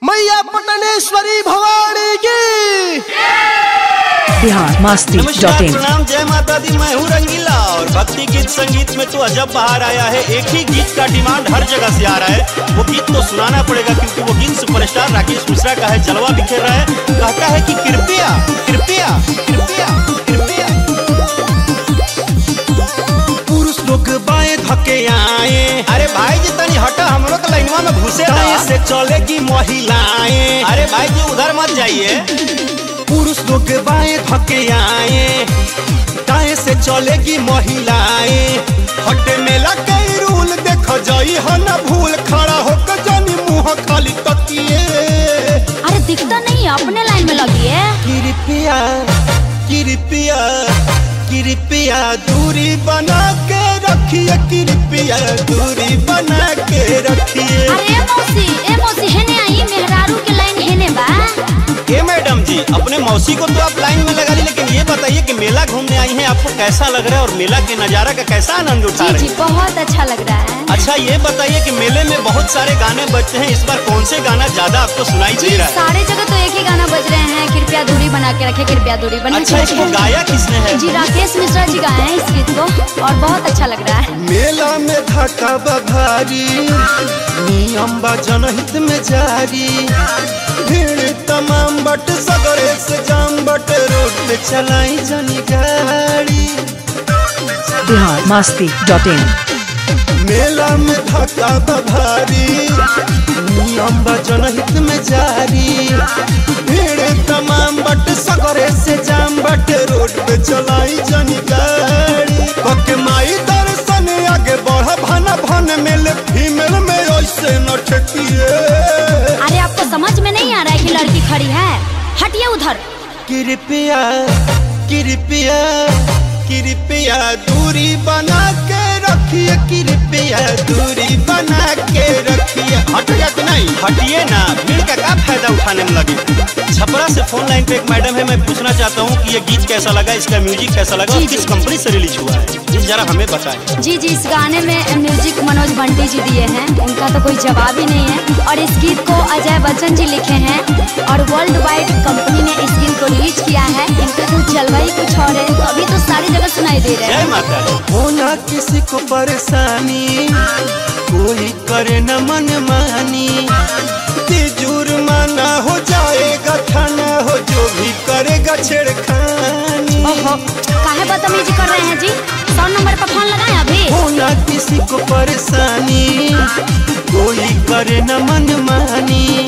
मैया पटनेश्वरी भवानी की। बिहार मस्ती नमस्कार, प्रणाम, जय माता दी। मैं हूँ रंगीला और भक्ति गीत संगीत में तो अजब बाहर आया है। एक ही गीत का डिमांड हर जगह से आ रहा है। वो गीत तो सुनाना पड़ेगा क्योंकि वो गीत सुपरस्टार राकेश मिश्रा का है। जलवा बिखेर रहा है, कहता है कि कृपया कृपया कृपया कृपया पुरुष लोग बाएं धके आए। अरे भाई जी तनी हटा, हम लोग लाइनवा में घुसे से चलेगी महिलाएं। अरे भाई जी उधर मत जाइए। पुरुष लोग बाएं धके आए, दाएं से चलेगी महिलाएं। हटे मेला कई रूल देख जाई है ना भूल, खड़ा होकर जानी मुँह खाली तकिए। अरे दिखता नहीं, अपने लाइन में लगी है। कृपया कृपया कृपया दूरी बना के रखिए, कृपया दूरी बना के रखिए। अरे ए मौसी हेने आई, मेहरारू के लाइन हेने बा। ए मैडम जी, अपने मौसी को तो आप लाइन में लगा ली, लेकिन ये बताइए कि मेला घूमने आई हैं, आपको कैसा लग रहा है और मेला के नज़ारा का कैसा आनंद उठा रहे हैं? जी बहुत अच्छा लग रहा है। अच्छा ये बताइए कि मेले में बहुत सारे गाने बजते हैं, इस बार कौन से गाना ज्यादा आपको सुनाई दे रहा है? सारे जगह तो एक ही गाना बज रहे हैं, कृपया दूरी बना के रखे, कृपया दूरी बना के अच्छा, इसको गाया किसने है? जी राकेश मिश्रा जी गाए हैं इस गीत को और बहुत अच्छा लग रहा है। मेला में धक्का भारी, नियम बा जनहित में जारी। भीड़ तमाम बट सगरे से जाम बट, रोड पे चलाई जनी गाड़ी। बिहार मस्ती.in। मेला में धक्का भारी, नियम बा जनहित में जारी। भीड़ तमाम बट सगरे से जाम बट, रोड पे चलाई जनी गाड़ी। पक माई दर्शन आगे बढ़ भाना भन मेले फीमेल में ऐसे न ठेकिए। अरे आपको समझ में नहीं आ रहा है कि लड़की खड़ी है? हटिए उधर। कृपया कृपया कृपया दूरी बना के रखिए, कृपया दूरी बना के रखिए। हटिए कि नहीं? हटिए ना, भीड़ का क्या फायदा उठाने में लगे। छपरा से फोन लाइन पे एक मैडम है, मैं पूछना चाहता हूँ कि ये गीत कैसा लगा, इसका म्यूजिक कैसा लगा और किस कंपनी से रिलीज हुआ है, जी जरा हमें बताएं। जी इस गाने में म्यूजिक मनोज भंटी जी दिए हैं, उनका तो कोई जवाब ही नहीं है। और इस गीत को अजय बच्चन जी लिखे हैं और वर्ल्ड वाइड कंपनी ने इस गीत को रिलीज किया है। इनका कुछ जलवा ही कुछ और है, तो अभी तो सारी जगह सुनाई दे रहे हैं। जय माता दी। होना किसी को परेशानी, कोई करे न मन मानी। जुर्माना हो जाएगा, थाना हो जो भी करेगा छेड़खानी। ओहो, काहे बदतमीजी कर रहे हैं जी? 100 नंबर पर फोन लगाएं अभी। होना किसी को परेशानी, कोई करे न मन मानी।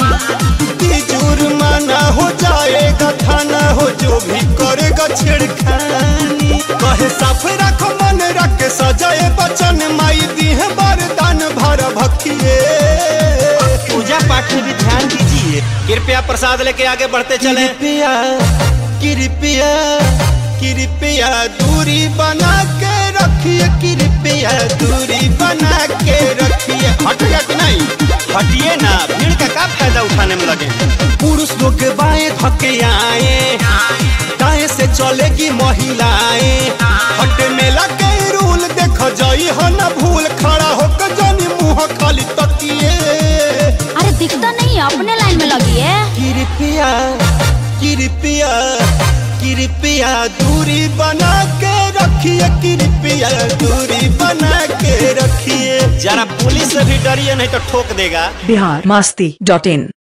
जुर्माना हो जाएगा, थाना हो जो भी करेगा छेड़खानी। कहे साफ रखो मन रख सजाए बचन, माई दी है वरदान भर भक्तिए। पूजा पाठ में भी ध्यान दीजिए। कृपया प्रसाद लेके आगे बढ़ते चले। कृपया कृपया कृपया दूरी बना के रखिए, कृपया दूरी बना के रखिए। हटिए कि नहीं? हटिए ना, भीड़ का क्या फायदा उठाने में लगे। पुरुष लोग बाएं धके आए, दाएं से चलेगी महिलाएं। हटे मेला कई रूल देख जाई है ना भूल, खड़ा होकर जानी मुँह खाली तकिए। अरे दिखता नहीं, अपने लाइन में लगी है। कृपया कृपया कृपया दूरी बना के रखिए, कृपया दूरी बना के रखिए। जरा पुलिस से भी डरिए नहीं तो ठोक देगा। बिहार मस्ती.in।